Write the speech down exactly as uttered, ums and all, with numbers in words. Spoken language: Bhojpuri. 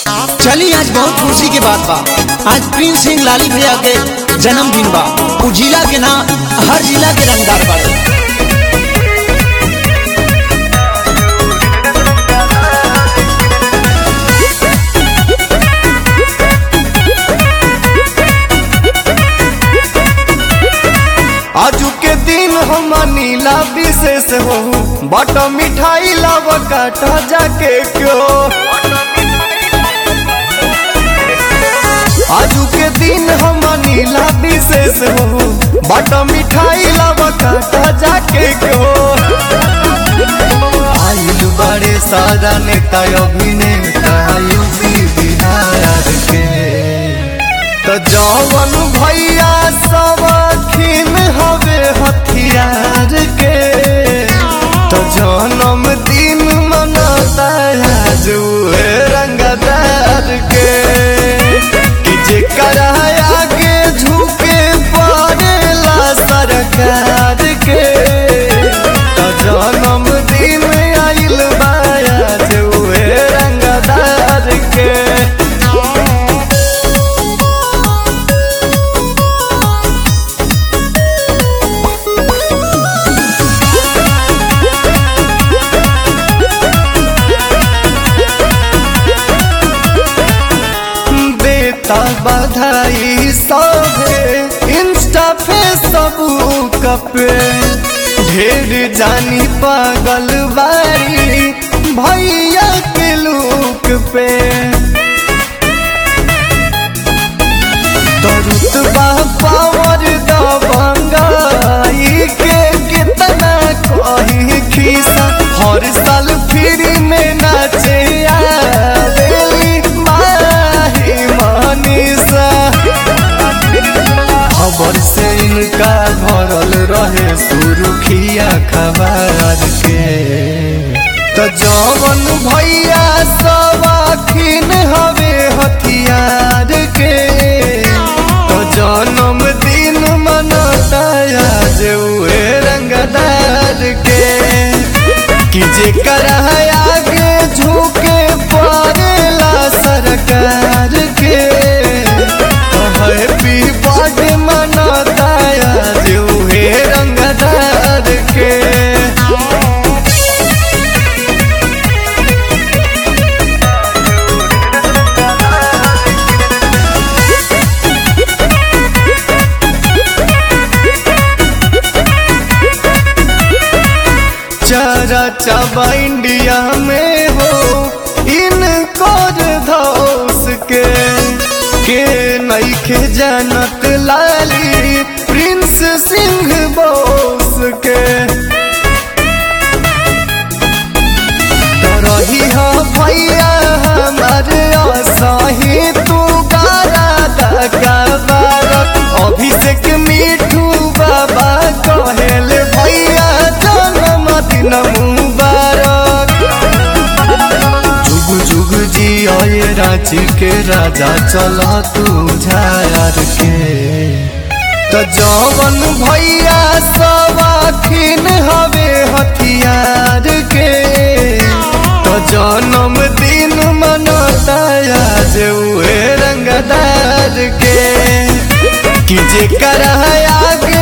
चली आज बहुत खुशी के बात बा। आज प्रिंस सिंह लाली भैया के जन्मदिन बा। उ जिला के ना हर जिला के रंगदार बाड़े। आजू के दिन हम नीला विशेष हो बट मिठाई लाव काटा जाके क्यों। आजू के दिन हम नीला विशेष हो बट मिठाई लाव काटा जाके क्यों। आइल बड़े सारा नेता अभिनेता यूपी बिहार के तो जवन भैया सब खीन हवे हथियार के तो जन्म दिन मनाता आज रंगदार के कि जेकर आगे झुके पड़ेला सरकार के तो जन्म दिन आइल बा आज रंगदार के। बधाई सभे इंस्टा फेसबुक पे ढेर जानी पागल बारी भैया के लुक पे रुतबा पावर दबंगाई के कितना कही खीसा हर साल फ्री में नाचे खबर से इनका भरल रहे सुरुखिया खबर के तो जवन भैया सब अखिन हवे हथियार के तो जन्म दिन मनाता आज रंगदार के कि जेकर आगे झुके पड़ेला सरकार के हैप्पी बर्थडे मनाता आज रंगदार के। चरा चबा इंडिया में हो इनको धौस के के नइखे जानत लाली प्रिंस सिंह बोस के रही हो भैया हमारे असही तू गारा दगा बारक अभिषेक मिठू बाबा कहेल भैया जन्मदिन मुबारक जुग जुग जी आए रांची के राजा चला तू झार के तो जवन भैया सब अखिन हवे हथियार के तो जन्म दिन मनाता आज रंगदार के कि जेकर आगे